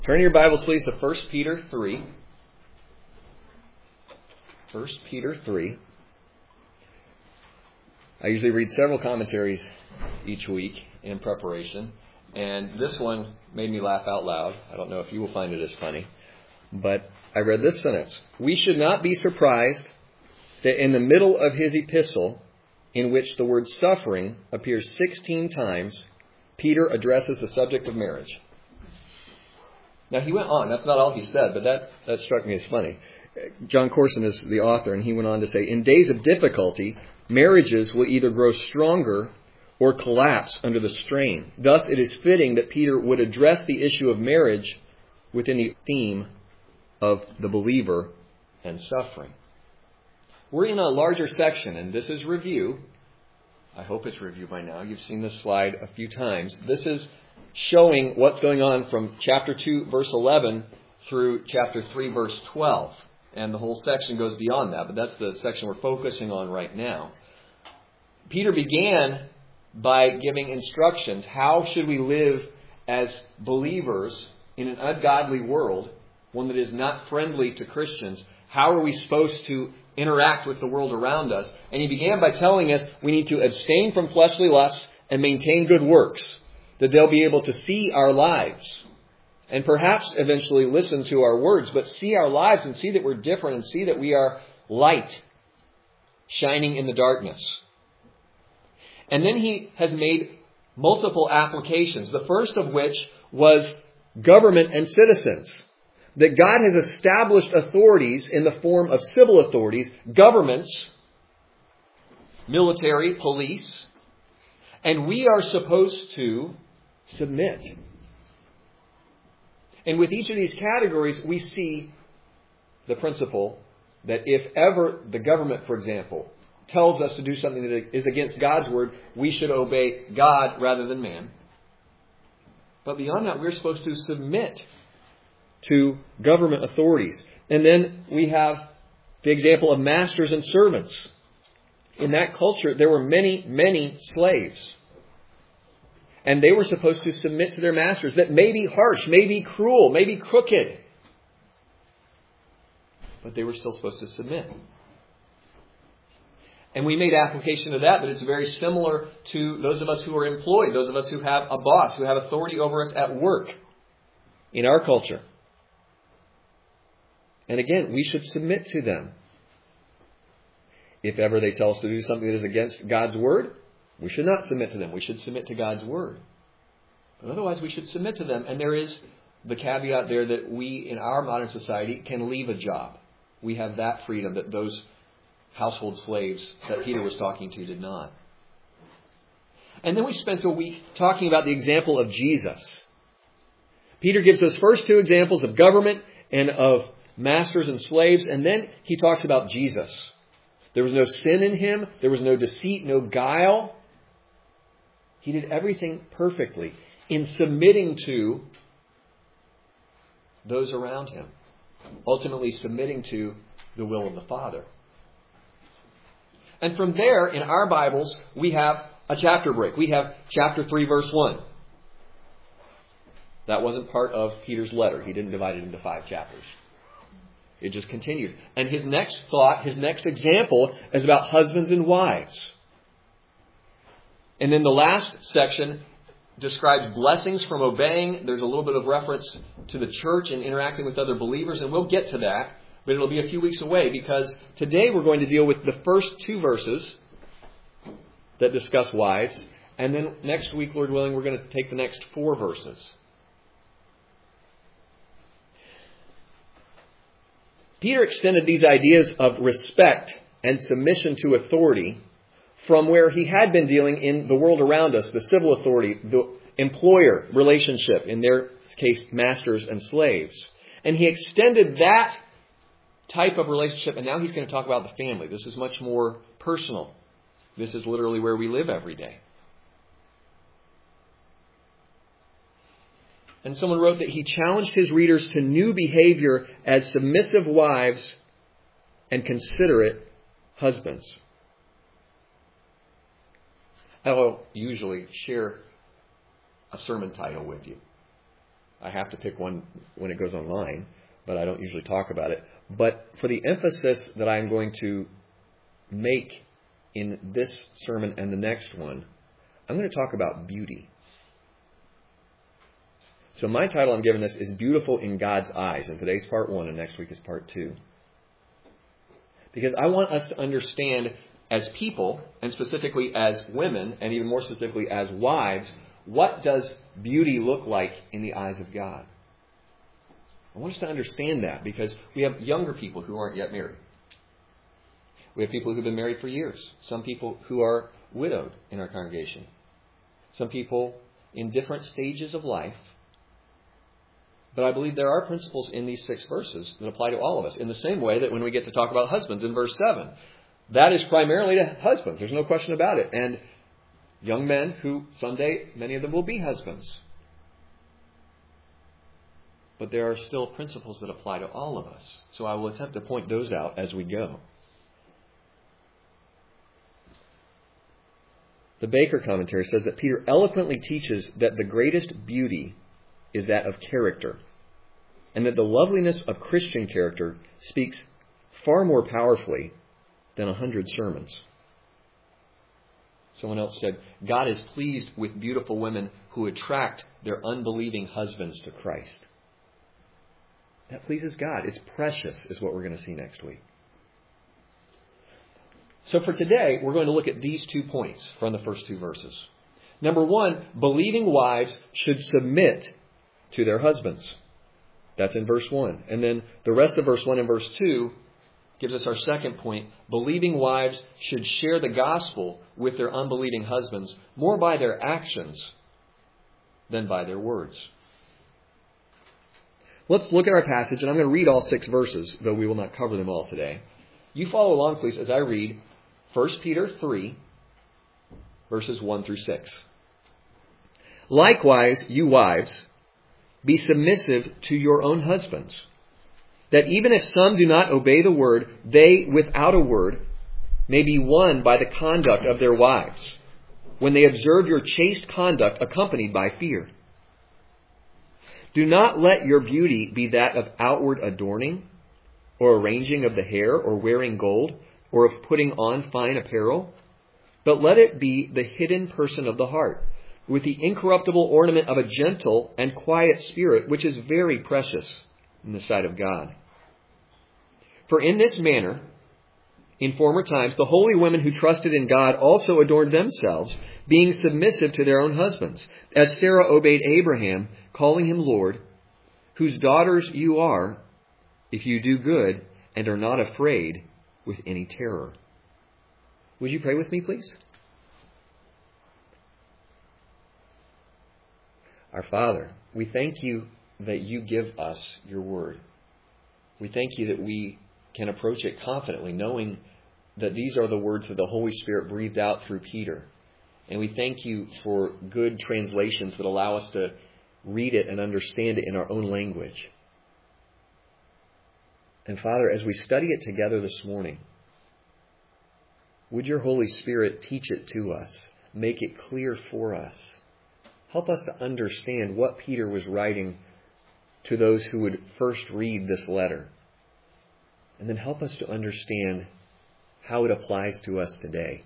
Turn your Bibles, please, to 1 Peter 3. 1 Peter 3. I usually read several commentaries each week in preparation, and this one made me laugh out loud. I don't know if you will find it as funny, but I read this sentence. We should not be surprised that in the middle of his epistle, in which the word suffering appears 16 times, Peter addresses the subject of marriage. Now, he went on. That's not all he said, but that struck me as funny. John Corson is the author, and he went on to say, in days of difficulty, marriages will either grow stronger or collapse under the strain. Thus, it is fitting that Peter would address the issue of marriage within the theme of the believer and suffering. We're in a larger section, and this is review. I hope it's review by now. You've seen this slide a few times. This is showing what's going on from chapter 2, verse 11 through chapter 3, verse 12. And the whole section goes beyond that, but that's the section we're focusing on right now. Peter began by giving instructions. How should we live as believers in an ungodly world, one that is not friendly to Christians? How are we supposed to interact with the world around us? And he began by telling us we need to abstain from fleshly lusts and maintain good works, that they'll be able to see our lives and perhaps eventually listen to our words, but see our lives and see that we're different and see that we are light shining in the darkness. And then he has made multiple applications, the first of which was government and citizens. That God has established authorities in the form of civil authorities, governments, military, police, and we are supposed to submit. And with each of these categories, we see the principle that if ever the government, for example, tells us to do something that is against God's word, we should obey God rather than man. But beyond that, we're supposed to submit to government authorities. And then we have the example of masters and servants. In that culture, there were many, many slaves. And they were supposed to submit to their masters that may be harsh, may be cruel, may be crooked. But they were still supposed to submit. And we made application of that, but it's very similar to those of us who are employed, those of us who have a boss, who have authority over us at work in our culture. And again, we should submit to them. If ever they tell us to do something that is against God's word, we should not submit to them. We should submit to God's word. But otherwise, we should submit to them. And there is the caveat there that we, in our modern society, can leave a job. We have that freedom that those household slaves that Peter was talking to did not. And then we spent a week talking about the example of Jesus. Peter gives us first two examples of government and of masters and slaves, and then he talks about Jesus. There was no sin in him. There was no deceit, no guile. He did everything perfectly in submitting to those around him, ultimately submitting to the will of the Father. And from there, in our Bibles, we have a chapter break. We have chapter 3, verse 1. That wasn't part of Peter's letter. He didn't divide it into 5 chapters. It just continued. And his next thought, his next example is about husbands and wives. And then the last section describes blessings from obeying. There's a little bit of reference to the church and interacting with other believers, and we'll get to that. But it'll be a few weeks away because today we're going to deal with the first 2 verses that discuss wives. And then next week, Lord willing, we're going to take the next 4 verses. Peter extended these ideas of respect and submission to authority from where he had been dealing in the world around us, the civil authority, the employer relationship, in their case, masters and slaves. And he extended that type of relationship, and now he's going to talk about the family. This is much more personal. This is literally where we live every day. And someone wrote that he challenged his readers to new behavior as submissive wives and considerate husbands. I will usually share a sermon title with you. I have to pick one when it goes online, but I don't usually talk about it. But for the emphasis that I'm going to make in this sermon and the next one, I'm going to talk about beauty. So my title I'm giving this is Beautiful in God's Eyes, and today's part 1 and next week is part 2. Because I want us to understand as people, and specifically as women, and even more specifically as wives, what does beauty look like in the eyes of God? I want us to understand that because we have younger people who aren't yet married. We have people who've been married for years. Some people who are widowed in our congregation. Some people in different stages of life. But I believe there are principles in these 6 verses that apply to all of us. In the same way that when we get to talk about husbands in verse 7, that is primarily to husbands. There's no question about it. And young men who someday, many of them will be husbands. But there are still principles that apply to all of us. So I will attempt to point those out as we go. The Baker commentary says that Peter eloquently teaches that the greatest beauty is that of character, and that the loveliness of Christian character speaks far more powerfully than 100 sermons. Someone else said, God is pleased with beautiful women who attract their unbelieving husbands to Christ. That pleases God. It's precious, is what we're going to see next week. So for today, we're going to look at these 2 points from the first 2 verses. Number 1, believing wives should submit to their husbands. That's in verse 1. And then the rest of verse 1 and verse 2 gives us our second point. Believing wives should share the gospel with their unbelieving husbands more by their actions than by their words. Let's look at our passage, and I'm going to read all 6 verses, though we will not cover them all today. You follow along, please, as I read 1 Peter 3, verses 1 through 6. Likewise, you wives, be submissive to your own husbands, that even if some do not obey the word, they, without a word, may be won by the conduct of their wives, when they observe your chaste conduct accompanied by fear. Do not let your beauty be that of outward adorning, or arranging of the hair, or wearing gold, or of putting on fine apparel, but let it be the hidden person of the heart, with the incorruptible ornament of a gentle and quiet spirit, which is very precious in the sight of God. For in this manner, in former times, the holy women who trusted in God also adorned themselves, being submissive to their own husbands, as Sarah obeyed Abraham, calling him Lord, whose daughters you are, if you do good and are not afraid with any terror. Would you pray with me, please? Our Father, we thank you that you give us your word. We thank you that we can approach it confidently, knowing that these are the words that the Holy Spirit breathed out through Peter. And we thank you for good translations that allow us to read it and understand it in our own language. And Father, as we study it together this morning, would your Holy Spirit teach it to us, make it clear for us. Help us to understand what Peter was writing to those who would first read this letter. And then help us to understand how it applies to us today.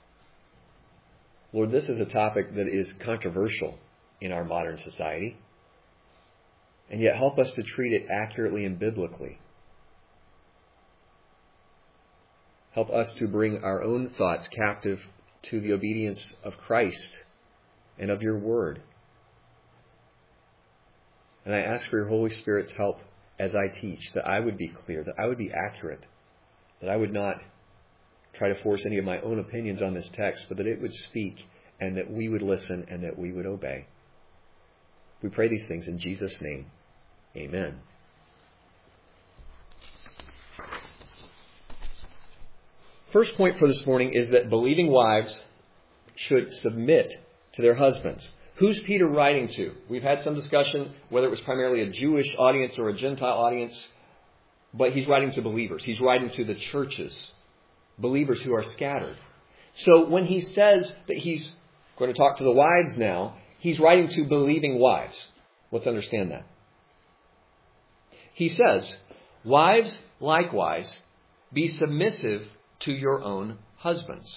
Lord, this is a topic that is controversial in our modern society. And yet help us to treat it accurately and biblically. Help us to bring our own thoughts captive to the obedience of Christ and of your word. And I ask for your Holy Spirit's help as I teach, that I would be clear, that I would be accurate, that I would not try to force any of my own opinions on this text, but that it would speak and that we would listen and that we would obey. We pray these things in Jesus' name. Amen. First point for this morning is that believing wives should submit to their husbands. Who's Peter writing to? We've had some discussion whether it was primarily a Jewish audience or a Gentile audience, but he's writing to believers. He's writing to the churches, believers who are scattered. So when he says that he's going to talk to the wives now, he's writing to believing wives. Let's understand that. He says, wives, likewise, be submissive to your own husbands.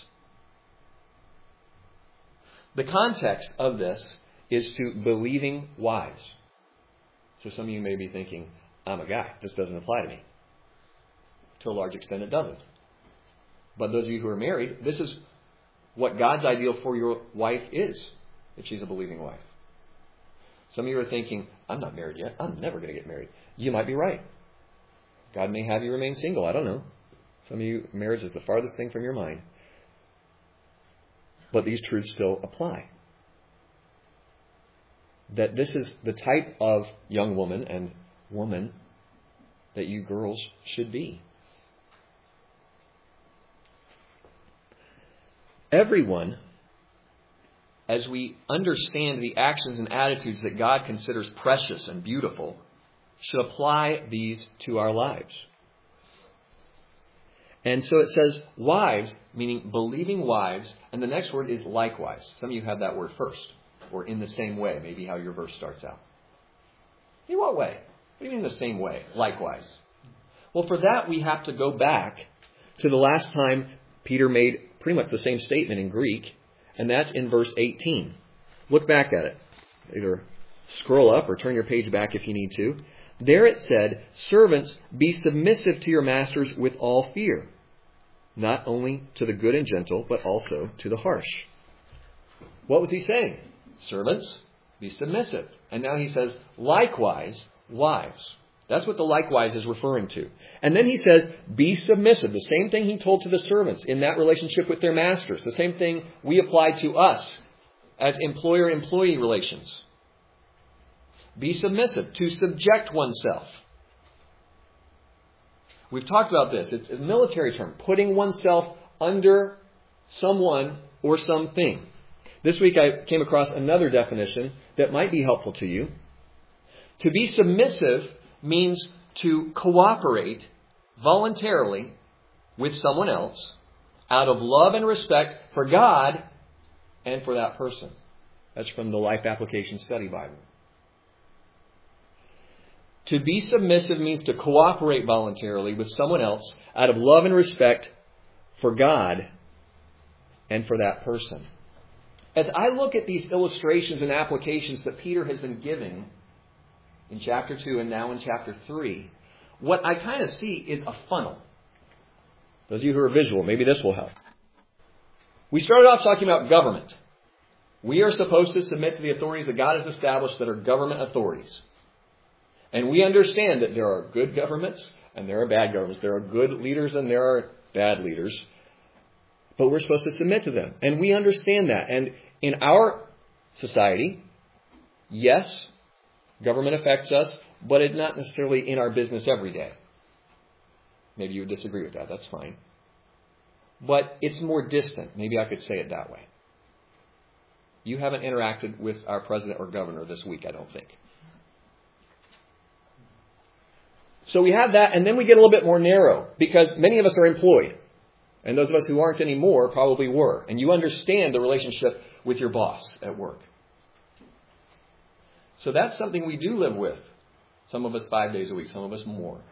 The context of this is to believing wives. So some of you may be thinking, I'm a guy. This doesn't apply to me. To a large extent, it doesn't. But those of you who are married, this is what God's ideal for your wife is, if she's a believing wife. Some of you are thinking, I'm not married yet. I'm never going to get married. You might be right. God may have you remain single. I don't know. Some of you, marriage is the farthest thing from your mind. But these truths still apply. That this is the type of young woman and woman that you girls should be. Everyone, as we understand the actions and attitudes that God considers precious and beautiful, should apply these to our lives. And so it says wives, meaning believing wives, and the next word is likewise. Some of you have that word first, or in the same way, maybe how your verse starts out. In what way? What do you mean the same way? Likewise. Well, for that we have to go back to the last time Peter made pretty much the same statement in Greek, and that's in verse 18. Look back at it. Either scroll up or turn your page back if you need to. There it said, servants, be submissive to your masters with all fear, not only to the good and gentle, but also to the harsh. What was he saying? Servants, be submissive. And now he says, likewise, wives. That's what the likewise is referring to. And then he says, be submissive. The same thing he told to the servants in that relationship with their masters. The same thing we apply to us as employer-employee relations. Be submissive, to subject oneself. We've talked about this. It's a military term, putting oneself under someone or something. This week I came across another definition that might be helpful to you. To be submissive means to cooperate voluntarily with someone else out of love and respect for God and for that person. That's from the Life Application Study Bible. To be submissive means to cooperate voluntarily with someone else out of love and respect for God and for that person. As I look at these illustrations and applications that Peter has been giving in chapter 2 and now in chapter 3, what I kind of see is a funnel. Those of you who are visual, maybe this will help. We started off talking about government. We are supposed to submit to the authorities that God has established that are government authorities. And we understand that there are good governments and there are bad governments. There are good leaders and there are bad leaders. But we're supposed to submit to them. And we understand that. And in our society, yes, government affects us, but it's not necessarily in our business every day. Maybe you would disagree with that. That's fine. But it's more distant. Maybe I could say it that way. You haven't interacted with our president or governor this week, I don't think. So we have that, and then we get a little bit more narrow, because many of us are employed. And those of us who aren't anymore probably were. And you understand the relationship with your boss at work. So that's something we do live with. Some of us 5 days a week, some of us more.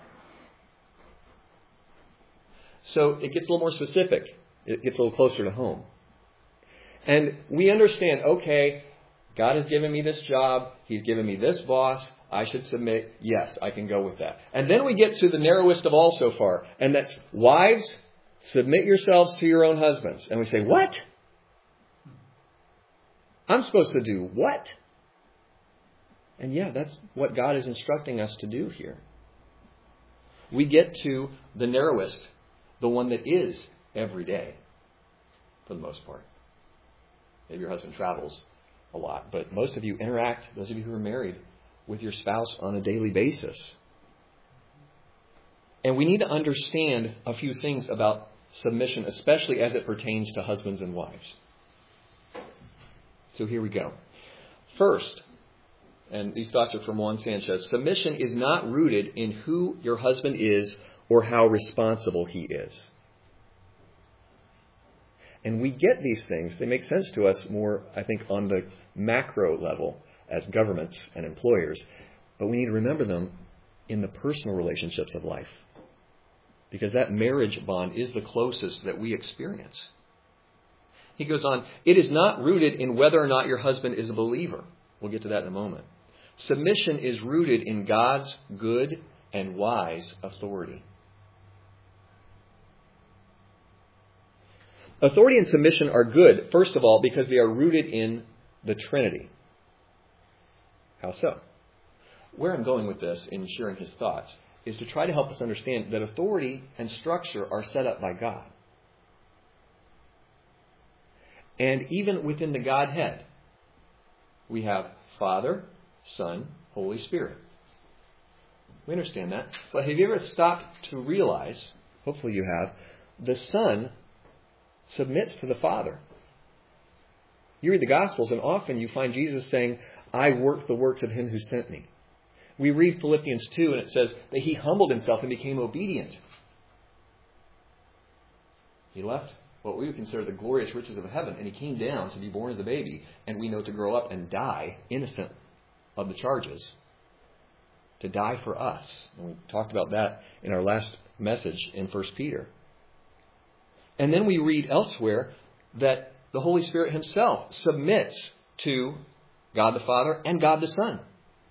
So it gets a little more specific. It gets a little closer to home. And we understand, okay, God has given me this job. He's given me this boss. I should submit. Yes, I can go with that. And then we get to the narrowest of all so far. And that's, wives, submit yourselves to your own husbands. And we say, what? I'm supposed to do what? And yeah, that's what God is instructing us to do here. We get to the narrowest, the one that is every day, for the most part. Maybe your husband travels a lot, but most of you interact, those of you who are married, with your spouse on a daily basis. And we need to understand a few things about submission, especially as it pertains to husbands and wives. So here we go. First, and these thoughts are from Juan Sanchez, submission is not rooted in who your husband is or how responsible he is. And we get these things. They make sense to us more, I think, on the macro level. as governments and employers, but we need to remember them in the personal relationships of life. Because that marriage bond is the closest that we experience. He goes on, it is not rooted in whether or not your husband is a believer. We'll get to that in a moment. Submission is rooted in God's good and wise authority. Authority and submission are good, first of all, because they are rooted in the Trinity. How so? Where I'm going with this in sharing his thoughts is to try to help us understand that authority and structure are set up by God. And even within the Godhead, we have Father, Son, Holy Spirit. We understand that. But have you ever stopped to realize, hopefully you have, the Son submits to the Father. You read the Gospels and often you find Jesus saying, I work the works of him who sent me. We read Philippians 2 and it says that he humbled himself and became obedient. He left what we would consider the glorious riches of heaven and he came down to be born as a baby, and we know to grow up and die innocent of the charges, to die for us. And we talked about that in our last message in 1 Peter. And then we read elsewhere that the Holy Spirit himself submits to God the Father and God the Son.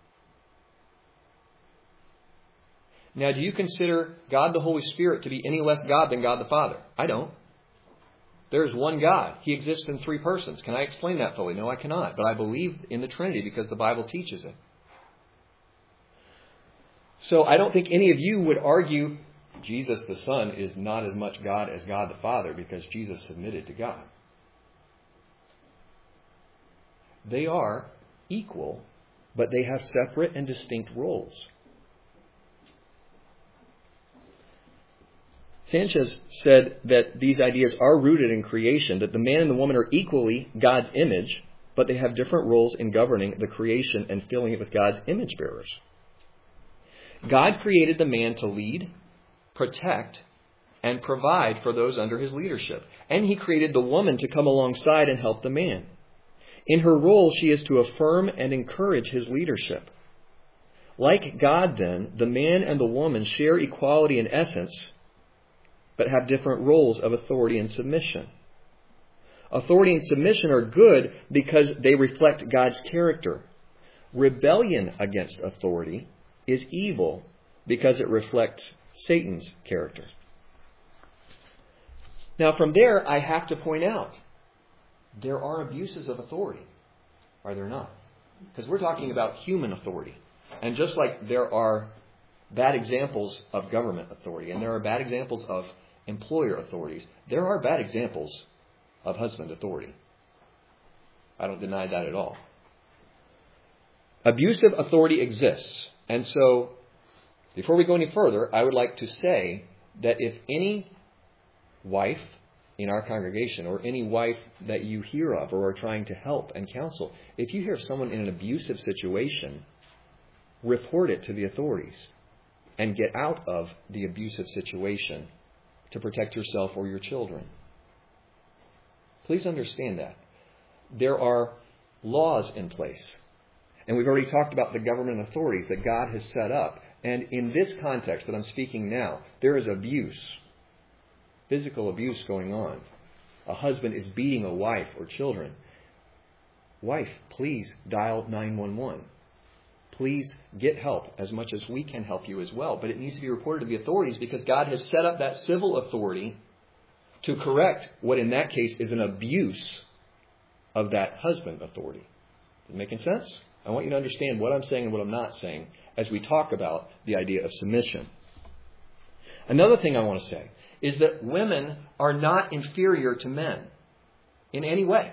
Now, do you consider God the Holy Spirit to be any less God than God the Father? I don't. There is one God. He exists in three persons. Can I explain that fully? No, I cannot. But I believe in the Trinity because the Bible teaches it. So I don't think any of you would argue Jesus the Son is not as much God as God the Father because Jesus submitted to God. They are equal, but they have separate and distinct roles. Sanchez said that these ideas are rooted in creation, that the man and the woman are equally God's image, but they have different roles in governing the creation and filling it with God's image bearers. God created the man to lead, protect, and provide for those under his leadership. And he created the woman to come alongside and help the man. In her role, she is to affirm and encourage his leadership. Like God, then, the man and the woman share equality in essence, but have different roles of authority and submission. Authority and submission are good because they reflect God's character. Rebellion against authority is evil because it reflects Satan's character. Now, from there, I have to point out, there are abuses of authority, are there not? Because we're talking about human authority. And just like there are bad examples of government authority, and there are bad examples of employer authorities, there are bad examples of husband authority. I don't deny that at all. Abusive authority exists. And so, before we go any further, I would like to say that if any wife in our congregation, or any wife that you hear of or are trying to help and counsel, if you hear of someone in an abusive situation, report it to the authorities and get out of the abusive situation to protect yourself or your children. Please understand that. There are laws in place. And we've already talked about the government authorities that God has set up. And in this context that I'm speaking now, there is abuse, physical abuse going on. A husband is beating a wife or children. Wife, please dial 911. Please get help as much as we can help you as well. But it needs to be reported to the authorities because God has set up that civil authority to correct what in that case is an abuse of that husband authority. Is it making sense? I want you to understand what I'm saying and what I'm not saying as we talk about the idea of submission. Another thing I want to say is that women are not inferior to men in any way.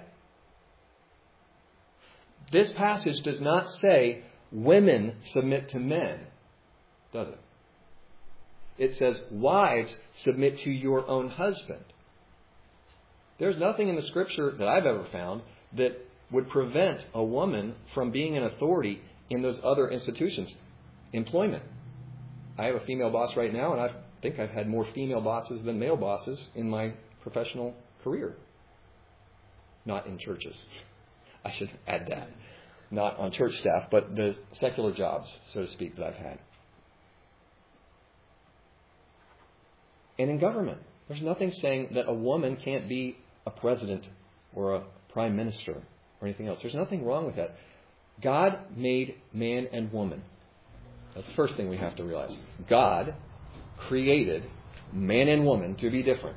This passage does not say women submit to men, does it? It says wives submit to your own husband. There's nothing in the Scripture that I've ever found that would prevent a woman from being an authority in those other institutions. Employment. I have a female boss right now, and I think I've had more female bosses than male bosses in my professional career. Not in churches. I should add that. not on church staff, but the secular jobs, so to speak, that I've had. And in government, there's nothing saying that a woman can't be a president or a prime minister or anything else. There's nothing wrong with that. God made man and woman. That's the first thing we have to realize. God created man and woman to be different.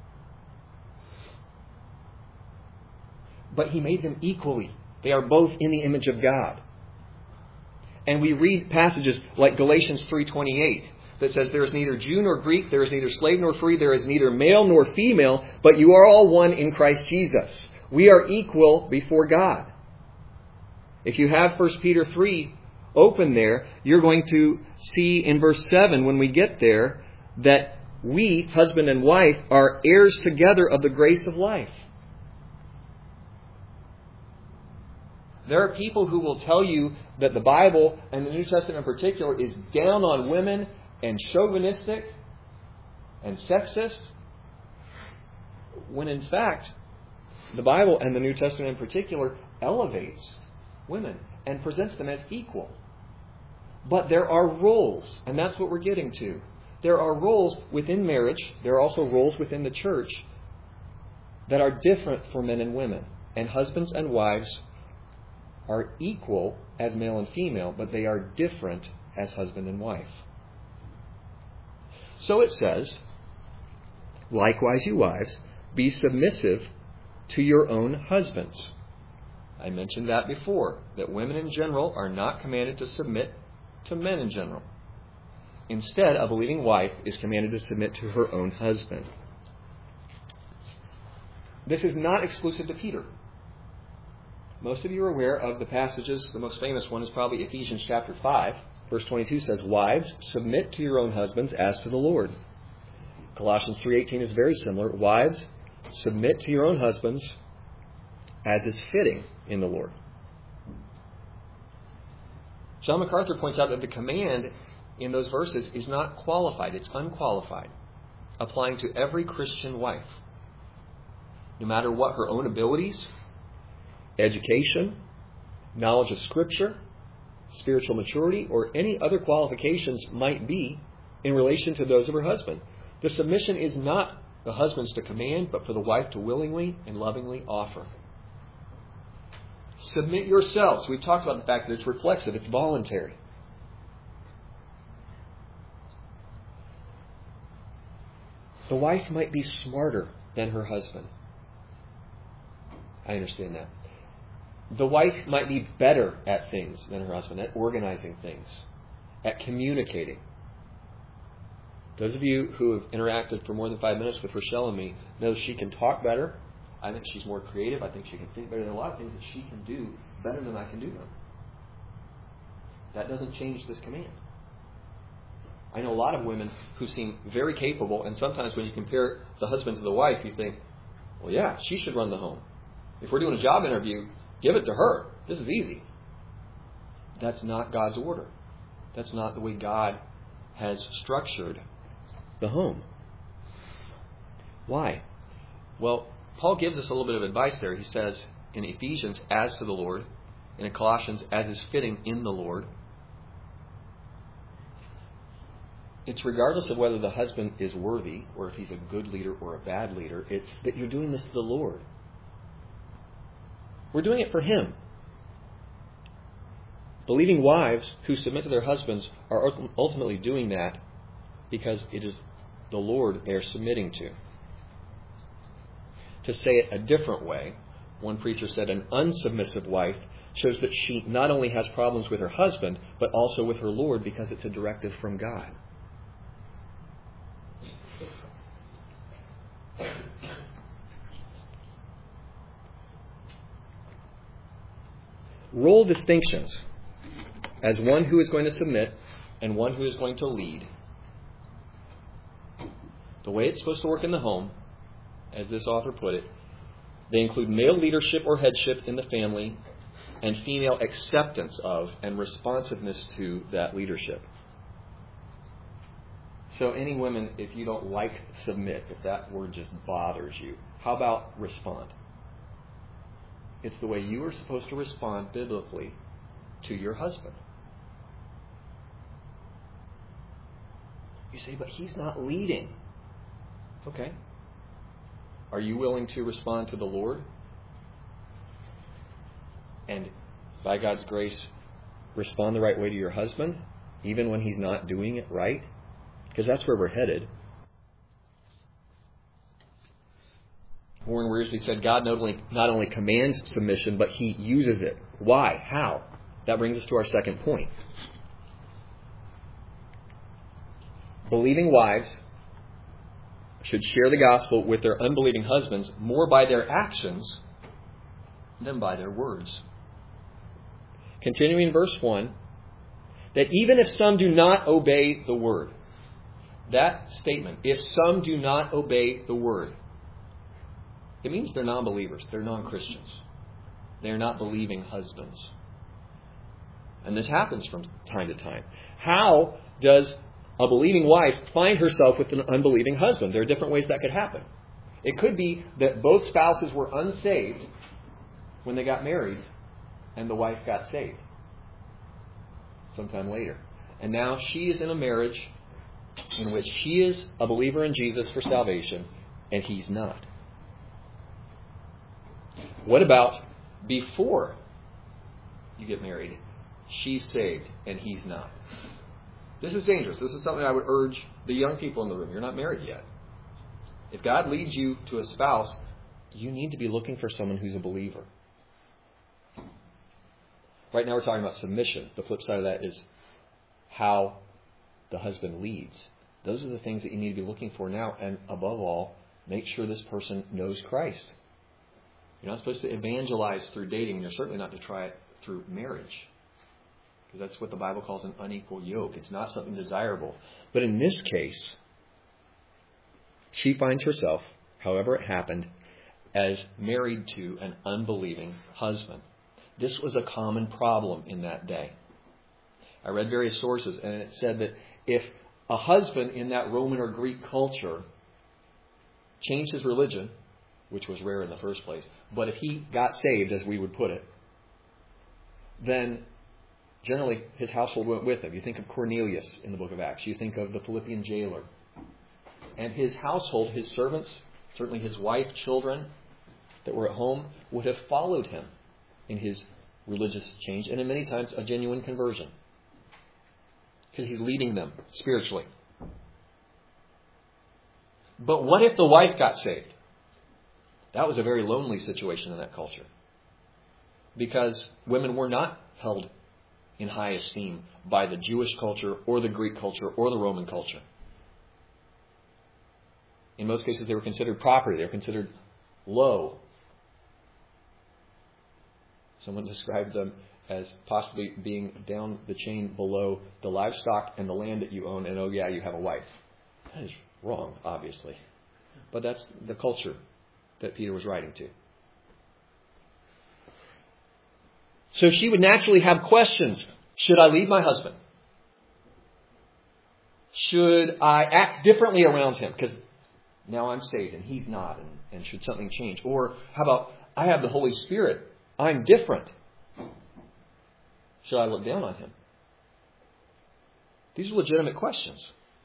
But He made them equally. They are both in the image of God. And we read passages like Galatians 3:28 that says, there is neither Jew nor Greek, there is neither slave nor free, there is neither male nor female, but you are all one in Christ Jesus. We are equal before God. If you have 1 Peter 3 open there, you're going to see in verse 7 when we get there that we, husband and wife, are heirs together of the grace of life. There are people who will tell you that the Bible, and the New Testament in particular, is down on women and chauvinistic and sexist, when in fact, the Bible and the New Testament in particular elevates women and presents them as equal. But there are roles, and that's what we're getting to. There are roles within marriage, there are also roles within the church that are different for men and women. And husbands and wives are equal as male and female, but they are different as husband and wife. So it says, likewise, you wives, be submissive to your own husbands. I mentioned that before, that women in general are not commanded to submit to men in general. Instead, a believing wife is commanded to submit to her own husband. This is not exclusive to Peter. Most of you are aware of the passages. The most famous one is probably Ephesians chapter 5. Verse 22 says, wives, submit to your own husbands as to the Lord. Colossians 3:18 is very similar. Wives, submit to your own husbands as is fitting in the Lord. John MacArthur points out that the command in those verses is not qualified. It's unqualified, applying to every Christian wife. No matter what her own abilities, education, knowledge of Scripture, spiritual maturity, or any other qualifications might be in relation to those of her husband. The submission is not the husband's to command, but for the wife to willingly and lovingly offer. Submit yourselves. We've talked about the fact that it's reflexive, it's voluntary. The wife might be smarter than her husband. I understand that. The wife might be better at things than her husband, at organizing things, at communicating. Those of you who have interacted for more than 5 minutes with Rochelle and me know she can talk better. I think she's more creative. I think she can think better. There are a lot of things that she can do better than I can do them. That doesn't change this command. I know a lot of women who seem very capable, and sometimes when you compare the husband to the wife, you think, well, yeah, she should run the home. If we're doing a job interview, give it to her. This is easy. That's not God's order. That's not the way God has structured the home. Why? Well, Paul gives us a little bit of advice there. He says in Ephesians, as to the Lord, and in Colossians, as is fitting in the Lord. It's regardless of whether the husband is worthy or if he's a good leader or a bad leader. It's that you're doing this to the Lord. We're doing it for Him. Believing wives who submit to their husbands are ultimately doing that because it is the Lord they're submitting to. To say it a different way, one preacher said an unsubmissive wife shows that she not only has problems with her husband, but also with her Lord because it's a directive from God. Role distinctions as one who is going to submit and one who is going to lead. The way it's supposed to work in the home, as this author put it, they include male leadership or headship in the family and female acceptance of and responsiveness to that leadership. So any women, if you don't like submit, if that word just bothers you, how about respond? It's the way you are supposed to respond biblically to your husband. You say, but he's not leading. Okay. Are you willing to respond to the Lord? And by God's grace, respond the right way to your husband, even when he's not doing it right? Because that's where we're headed. Warren Wiersbe said God not only commands submission, but he uses it. Why? How? That brings us to our second point. Believing wives should share the gospel with their unbelieving husbands more by their actions than by their words. Continuing in verse 1, that even if some do not obey the word, that statement, if some do not obey the word, it means they're non-believers, they're non-Christians. They're not believing husbands. And this happens from time to time. How does a believing wife find herself with an unbelieving husband? There are different ways that could happen. It could be that both spouses were unsaved when they got married and the wife got saved sometime later. And now she is in a marriage in which she is a believer in Jesus for salvation and he's not. What about before you get married? She's saved and he's not. This is dangerous. This is something I would urge the young people in the room. You're not married yet. If God leads you to a spouse, you need to be looking for someone who's a believer. Right now we're talking about submission. The flip side of that is how the husband leads. Those are the things that you need to be looking for now. And above all, make sure this person knows Christ. You're not supposed to evangelize through dating. You're certainly not to try it through marriage. Because that's what the Bible calls an unequal yoke. It's not something desirable. But in this case, she finds herself, however it happened, as married to an unbelieving husband. This was a common problem in that day. I read various sources, and it said that if a husband in that Roman or Greek culture changed his religion, which was rare in the first place, but if he got saved, as we would put it, then generally his household went with him. You think of Cornelius in the book of Acts. You think of the Philippian jailer. And his household, his servants, certainly his wife, children that were at home, would have followed him in his religious change, and in many times a genuine conversion. Because he's leading them spiritually. But what if the wife got saved? That was a very lonely situation in that culture. Because women were not held in high esteem by the Jewish culture or the Greek culture or the Roman culture. In most cases, they were considered property. They were considered low. Someone described them as possibly being down the chain below the livestock and the land that you own, and oh yeah, you have a wife. That is wrong, obviously. But that's the culture that Peter was writing to. So she would naturally have questions. Should I leave my husband? Should I act differently around him? Because now I'm saved and he's not. And should something change? Or how about, I have the Holy Spirit. I'm different. Should I look down on him? These are legitimate questions.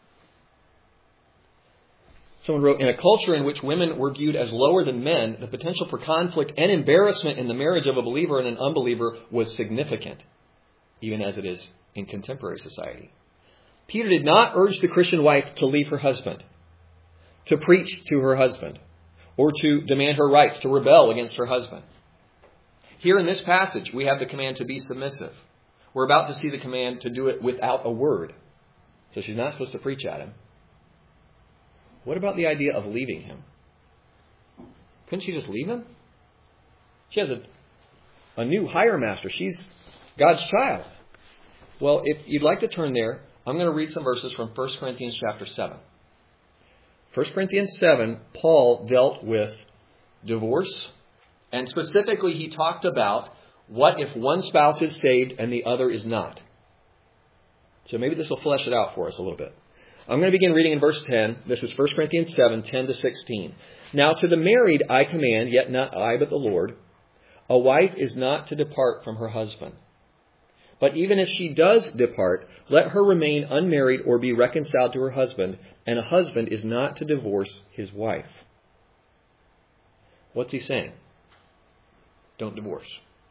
Someone wrote, in a culture in which women were viewed as lower than men, the potential for conflict and embarrassment in the marriage of a believer and an unbeliever was significant, even as it is in contemporary society. Peter did not urge the Christian wife to leave her husband, to preach to her husband, or to demand her rights, to rebel against her husband. Here in this passage, we have the command to be submissive. We're about to see the command to do it without a word. So she's not supposed to preach at him. What about the idea of leaving him? Couldn't she just leave him? She has a new hire master. She's God's child. Well, if you'd like to turn there, I'm going to read some verses from 1 Corinthians chapter 7. 1 Corinthians 7, Paul dealt with divorce. And specifically, he talked about what if one spouse is saved and the other is not. So maybe this will flesh it out for us a little bit. I'm going to begin reading in verse 10. This is 1 Corinthians 7, 10 to 16. Now to the married I command, yet not I, but the Lord. A wife is not to depart from her husband. But even if she does depart, let her remain unmarried or be reconciled to her husband, and a husband is not to divorce his wife. What's he saying? Don't divorce.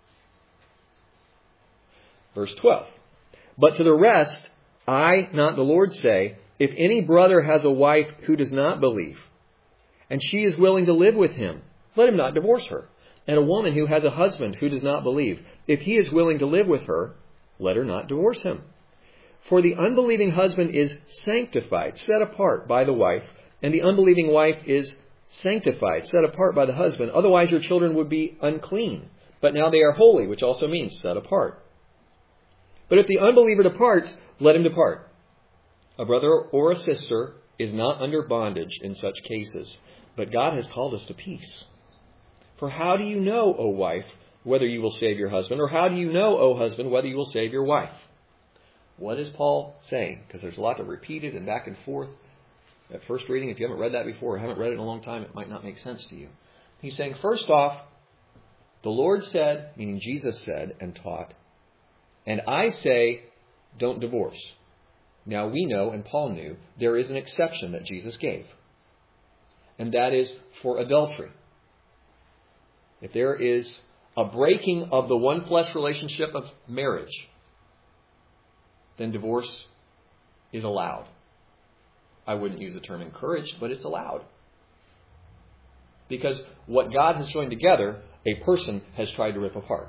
Verse 12. But to the rest, I, not the Lord, say, if any brother has a wife who does not believe, and she is willing to live with him, let him not divorce her. And a woman who has a husband who does not believe, if he is willing to live with her, let her not divorce him. For the unbelieving husband is sanctified, set apart by the wife, and the unbelieving wife is sanctified, set apart by the husband. Otherwise your children would be unclean. But now they are holy, which also means set apart. But if the unbeliever departs, let him depart. A brother or a sister is not under bondage in such cases, but God has called us to peace. For how do you know, O wife, whether you will save your husband? Or how do you know, O husband, whether you will save your wife? What is Paul saying? Because there's a lot of repeated and back and forth. At first reading, if you haven't read that before or haven't read it in a long time, it might not make sense to you. He's saying, first off, the Lord said, meaning Jesus said and taught, and I say, don't divorce. Now we know, and Paul knew, there is an exception that Jesus gave. And that is for adultery. If there is a breaking of the one flesh relationship of marriage, then divorce is allowed. I wouldn't use the term encouraged, but it's allowed. Because what God has joined together, a person has tried to rip apart.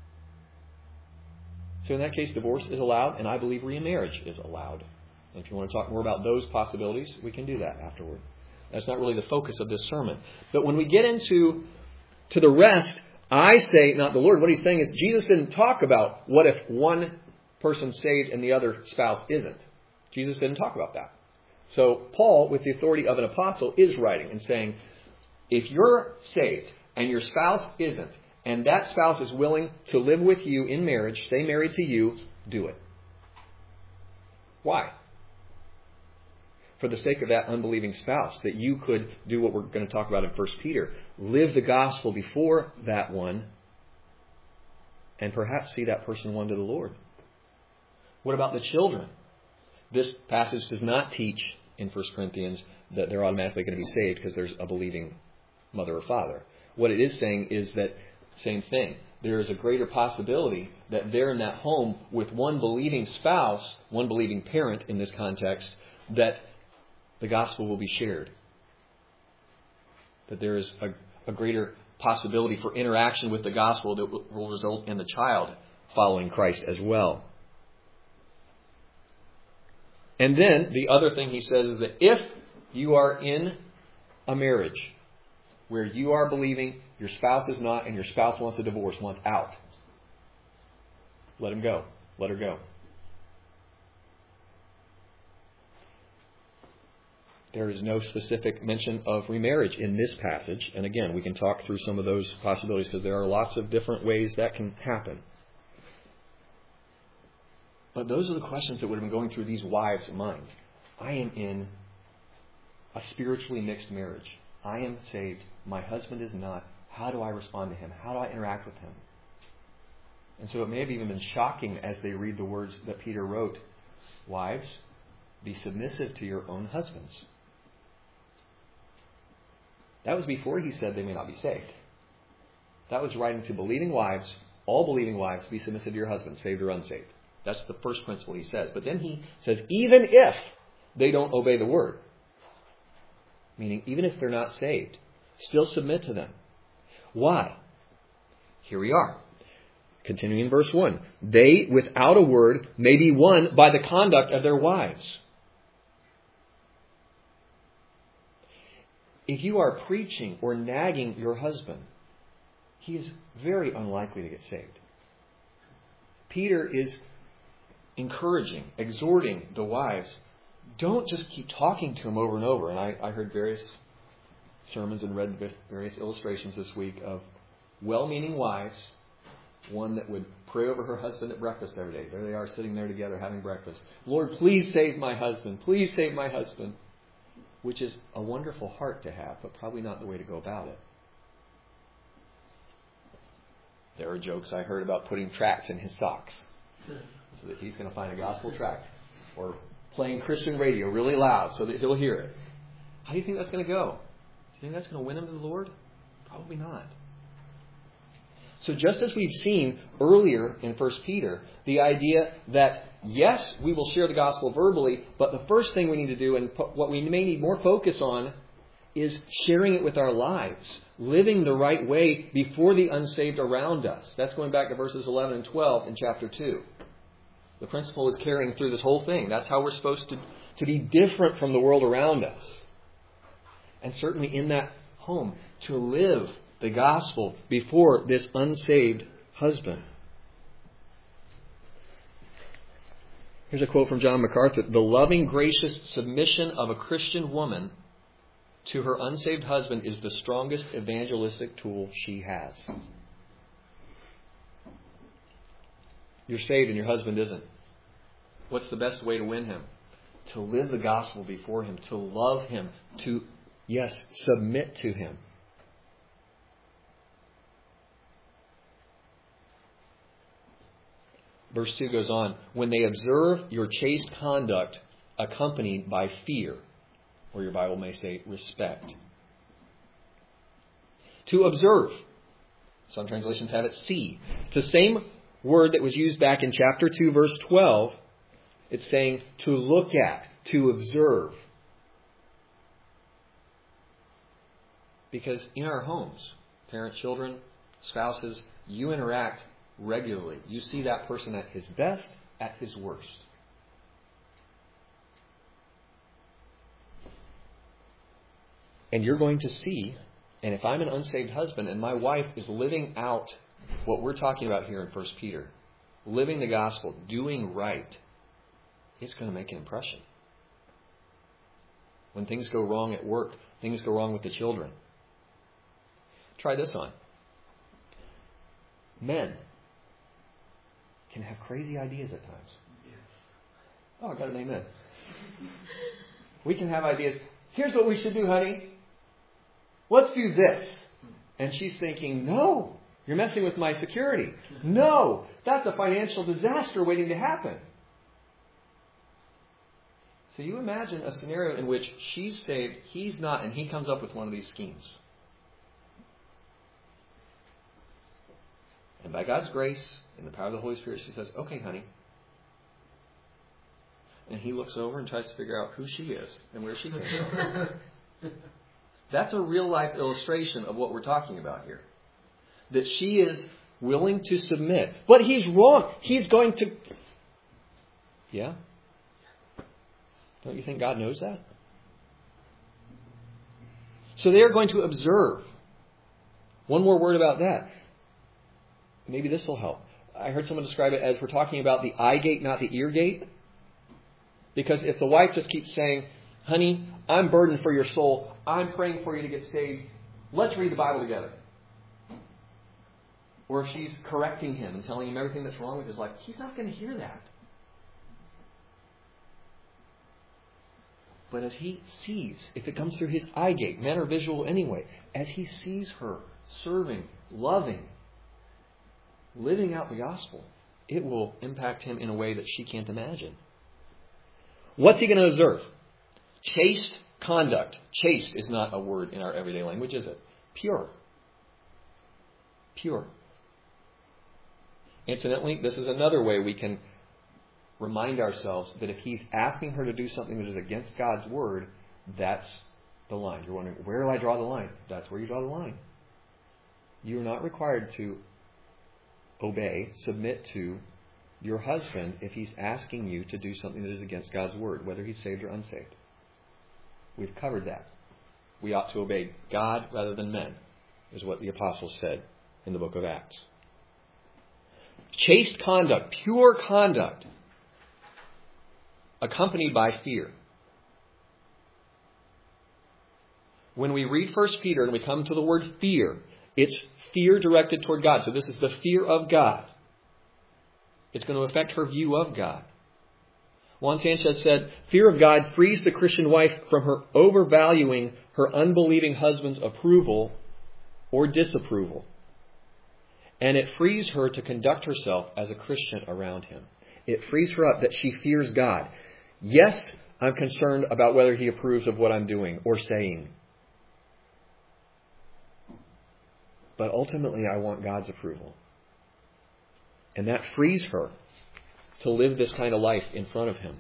So in that case, divorce is allowed, and I believe remarriage is allowed. And if you want to talk more about those possibilities, we can do that afterward. That's not really the focus of this sermon. But when we get into the rest, I say, not the Lord. What he's saying is Jesus didn't talk about what if one person's saved and the other spouse isn't. Jesus didn't talk about that. So Paul, with the authority of an apostle, is writing and saying, if you're saved and your spouse isn't, and that spouse is willing to live with you in marriage, stay married to you, do it. Why? For the sake of that unbelieving spouse, that you could do what we're going to talk about in 1 Peter. Live the gospel before that one, and perhaps see that person won to the Lord. What about the children? This passage does not teach in 1 Corinthians that they're automatically going to be saved because there's a believing mother or father. What it is saying is that, same thing, there is a greater possibility that they're in that home with one believing spouse, one believing parent in this context, that the gospel will be shared. That there is a greater possibility for interaction with the gospel that will result in the child following Christ as well. And then the other thing he says is that if you are in a marriage where you are believing, your spouse is not, and your spouse wants a divorce, wants out, let him go. Let her go. There is no specific mention of remarriage in this passage. And again, we can talk through some of those possibilities because there are lots of different ways that can happen. But those are the questions that would have been going through these wives' minds. I am in a spiritually mixed marriage. I am saved. My husband is not. How do I respond to him? How do I interact with him? And so it may have even been shocking as they read the words that Peter wrote. Wives, be submissive to your own husbands. That was before he said they may not be saved. That was writing to believing wives, all believing wives, be submissive to your husband, saved or unsaved. That's the first principle he says. But then he says, even if they don't obey the word, meaning even if they're not saved, still submit to them. Why? Here we are. Continuing in verse 1. They, without a word, may be won by the conduct of their wives. If you are preaching or nagging your husband, he is very unlikely to get saved. Peter is encouraging, exhorting the wives. Don't just keep talking to him over and over. And I heard various sermons and read various illustrations this week of well-meaning wives. One that would pray over her husband at breakfast every day. There they are sitting there together having breakfast. Lord, please save my husband. Please save my husband. Which is a wonderful heart to have, but probably not the way to go about it. There are jokes I heard about putting tracts in his socks so that he's going to find a gospel tract. Or playing Christian radio really loud so that he'll hear it. How do you think that's going to go? Do you think that's going to win him to the Lord? Probably not. So just as we've seen earlier in 1 Peter, the idea that, yes, we will share the gospel verbally, but the first thing we need to do, and what we may need more focus on, is sharing it with our lives, living the right way before the unsaved around us. That's going back to verses 11 and 12 in chapter 2. The principle is carrying through this whole thing. That's how we're supposed to be different from the world around us. And certainly in that home, to live the gospel before this unsaved husband. Here's a quote from John MacArthur. The loving, gracious submission of a Christian woman to her unsaved husband is the strongest evangelistic tool she has. You're saved and your husband isn't. What's the best way to win him? To live the gospel before him, to love him, to, yes, submit to him. Verse 2 goes on, when they observe your chaste conduct accompanied by fear, or your Bible may say respect. To observe. Some translations have it see. The same word that was used back in chapter 2, verse 12, it's saying to look at, to observe. Because in our homes, parents, children, spouses, you interact regularly. You see that person at his best, at his worst. And you're going to see, and if I'm an unsaved husband and my wife is living out what we're talking about here in 1 Peter, living the gospel, doing right, it's going to make an impression. When things go wrong at work, things go wrong with the children. Try this on. Men can have crazy ideas at times. Oh, I got an amen. We can have ideas. Here's what we should do, honey. Let's do this. And she's thinking, no, you're messing with my security. No, that's a financial disaster waiting to happen. So you imagine a scenario in which she's saved, he's not, and he comes up with one of these schemes. And by God's grace, in the power of the Holy Spirit, she says, okay, honey. And he looks over and tries to figure out who she is and where she came from. That's a real-life illustration of what we're talking about here. That she is willing to submit. But he's wrong. He's going to... Yeah? Don't you think God knows that? So they are going to observe. One more word about that. Maybe this will help. I heard someone describe it as we're talking about the eye gate, not the ear gate. Because if the wife just keeps saying, honey, I'm burdened for your soul. I'm praying for you to get saved. Let's read the Bible together. Or if she's correcting him and telling him everything that's wrong with his life, he's not going to hear that. But as he sees, if it comes through his eye gate, men are visual anyway, as he sees her serving, loving, living out the gospel, it will impact him in a way that she can't imagine. What's he going to observe? Chaste conduct. Chaste is not a word in our everyday language, is it? Pure. Pure. Incidentally, this is another way we can remind ourselves that if he's asking her to do something that is against God's word, that's the line. You're wondering, where do I draw the line? That's where you draw the line. You're not required to obey, submit to your husband if he's asking you to do something that is against God's word, whether he's saved or unsaved. We've covered that. We ought to obey God rather than men, is what the apostles said in the book of Acts. Chaste conduct, pure conduct, accompanied by fear. When we read 1 Peter and we come to the word fear, it's fear directed toward God. So this is the fear of God. It's going to affect her view of God. Juan Sanchez said, fear of God frees the Christian wife from her overvaluing her unbelieving husband's approval or disapproval. And it frees her to conduct herself as a Christian around him. It frees her up that she fears God. Yes, I'm concerned about whether He approves of what I'm doing or saying. But ultimately, I want God's approval. And that frees her to live this kind of life in front of Him.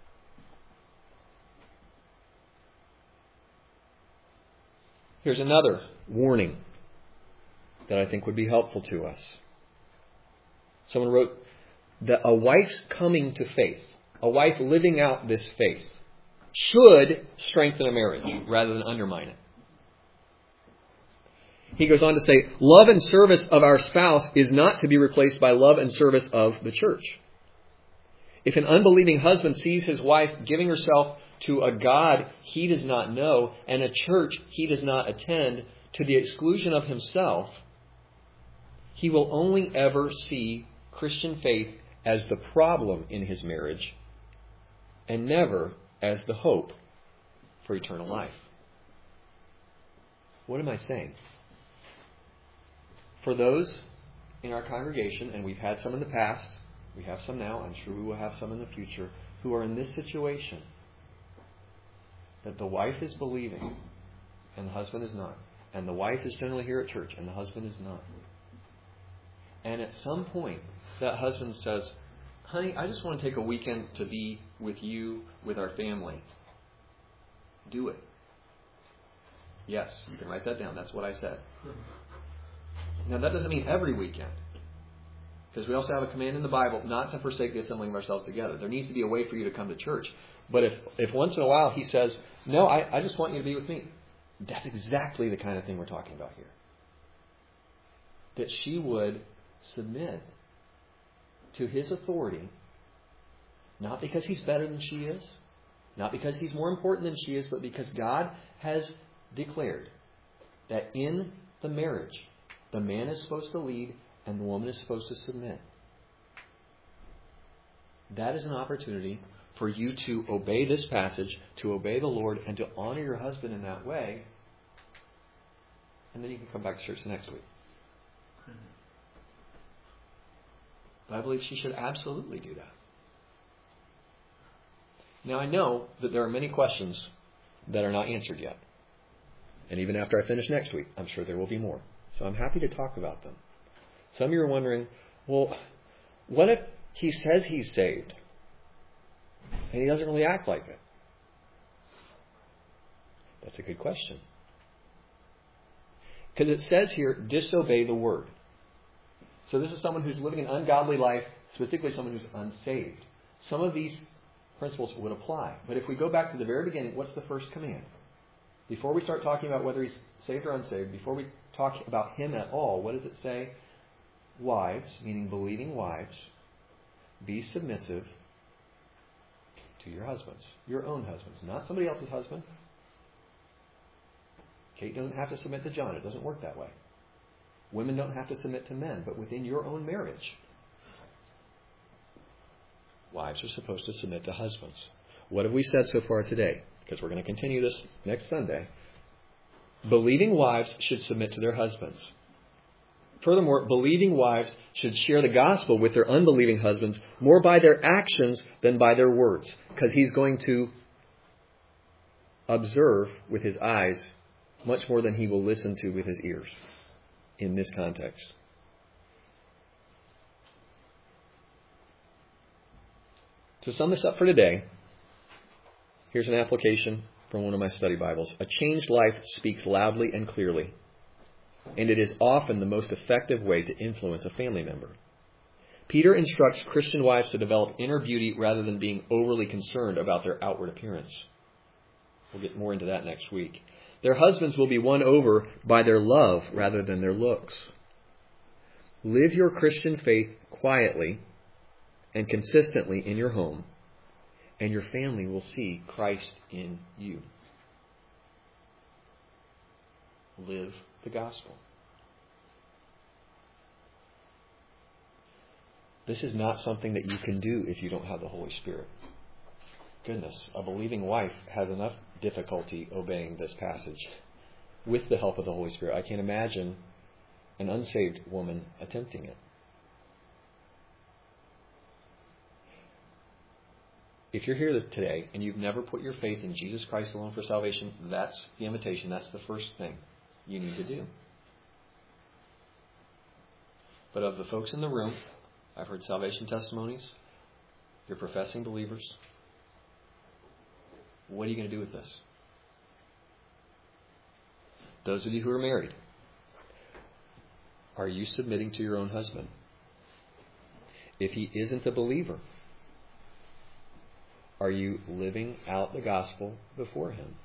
Here's another warning that I think would be helpful to us. Someone wrote that a wife's coming to faith, a wife living out this faith, should strengthen a marriage rather than undermine it. He goes on to say, love and service of our spouse is not to be replaced by love and service of the church. If an unbelieving husband sees his wife giving herself to a God he does not know and a church he does not attend to the exclusion of himself, he will only ever see Christian faith as the problem in his marriage and never as the hope for eternal life. What am I saying? For those in our congregation, and we've had some in the past, we have some now, I'm sure we will have some in the future, who are in this situation, that the wife is believing and the husband is not. And the wife is generally here at church and the husband is not. And at some point, that husband says, honey, I just want to take a weekend to be with you, with our family. Do it. Yes, you can write that down. That's what I said. Now, that doesn't mean every weekend. Because we also have a command in the Bible not to forsake the assembling of ourselves together. There needs to be a way for you to come to church. But if once in a while he says, no, I just want you to be with me, that's exactly the kind of thing we're talking about here. That she would submit to his authority, not because he's better than she is, not because he's more important than she is, but because God has declared that in the marriage, the man is supposed to lead and the woman is supposed to submit. That is an opportunity for you to obey this passage, to obey the Lord, and to honor your husband in that way. And then you can come back to church the next week. But I believe she should absolutely do that. Now, I know that there are many questions that are not answered yet. And even after I finish next week, I'm sure there will be more. So I'm happy to talk about them. Some of you are wondering, well, what if he says he's saved and he doesn't really act like it? That's a good question. Because it says here, disobey the word. So this is someone who's living an ungodly life, specifically someone who's unsaved. Some of these principles would apply. But if we go back to the very beginning, what's the first command? Before we start talking about whether he's saved or unsaved, before we talk about him at all, what does it say? Wives, meaning believing wives, be submissive to your husbands, your own husbands, not somebody else's husband. Kate doesn't have to submit to John. It doesn't work that way. Women don't have to submit to men, but within your own marriage, wives are supposed to submit to husbands. What have we said so far today? Because we're going to continue this next Sunday. Believing wives should submit to their husbands. Furthermore, believing wives should share the gospel with their unbelieving husbands more by their actions than by their words, because he's going to observe with his eyes much more than he will listen to with his ears in this context. To sum this up for today, here's an application from one of my study Bibles. A changed life speaks loudly and clearly, and it is often the most effective way to influence a family member. Peter instructs Christian wives to develop inner beauty rather than being overly concerned about their outward appearance. We'll get more into that next week. Their husbands will be won over by their love rather than their looks. Live your Christian faith quietly and consistently in your home, and your family will see Christ in you. Live the gospel. This is not something that you can do if you don't have the Holy Spirit. Goodness, a believing wife has enough difficulty obeying this passage with the help of the Holy Spirit. I can't imagine an unsaved woman attempting it. If you're here today and you've never put your faith in Jesus Christ alone for salvation, that's the invitation. That's the first thing you need to do. But of the folks in the room, I've heard salvation testimonies. You're professing believers. What are you going to do with this? Those of you who are married, are you submitting to your own husband? If he isn't a believer, are you living out the gospel before him?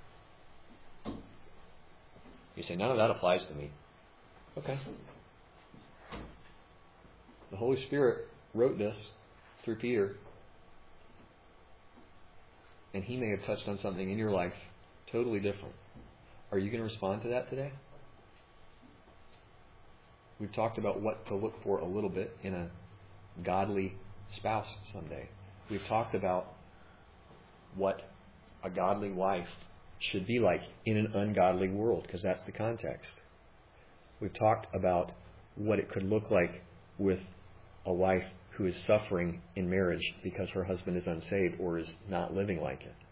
You say, none of that applies to me. Okay. The Holy Spirit wrote this through Peter, and he may have touched on something in your life totally different. Are you going to respond to that today? We've talked about what to look for a little bit in a godly spouse someday. We've talked about what a godly wife should be like in an ungodly world, because that's the context. We've talked about what it could look like with a wife who is suffering in marriage because her husband is unsaved or is not living like it.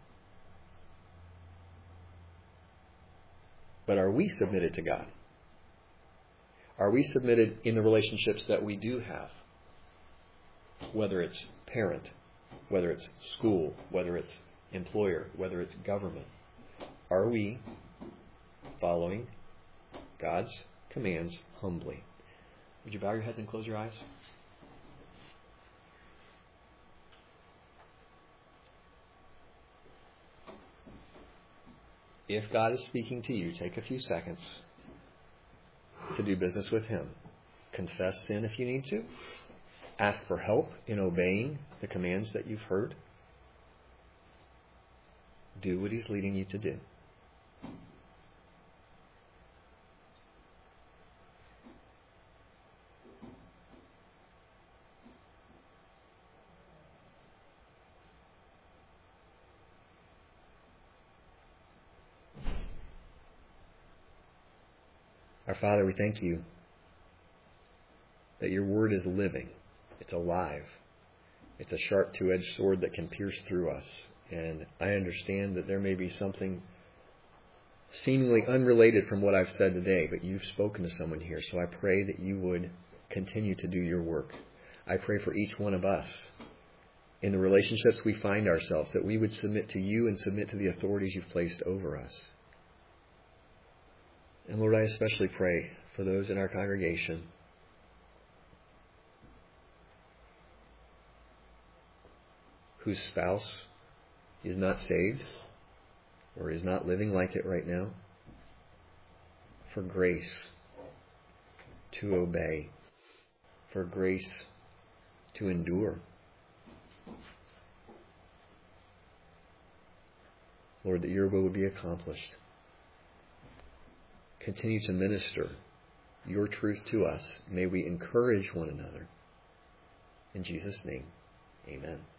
But are we submitted to God? Are we submitted in the relationships that we do have? Whether it's parent, whether it's school, whether it's employer, whether it's government. Are we following God's commands humbly? Would you bow your heads and close your eyes? If God is speaking to you, take a few seconds to do business with Him. Confess sin if you need to. Ask for help in obeying the commands that you've heard. Do what He's leading you to do. Our Father, we thank you that your word is living. It's alive. It's a sharp two-edged sword that can pierce through us. And I understand that there may be something seemingly unrelated from what I've said today, but you've spoken to someone here. So I pray that you would continue to do your work. I pray for each one of us in the relationships we find ourselves, that we would submit to you and submit to the authorities you've placed over us. And Lord, I especially pray for those in our congregation whose spouse is not saved or is not living like it right now, for grace to obey, for grace to endure. Lord, that your will would be accomplished. Continue to minister your truth to us. May we encourage one another. In Jesus' name, amen.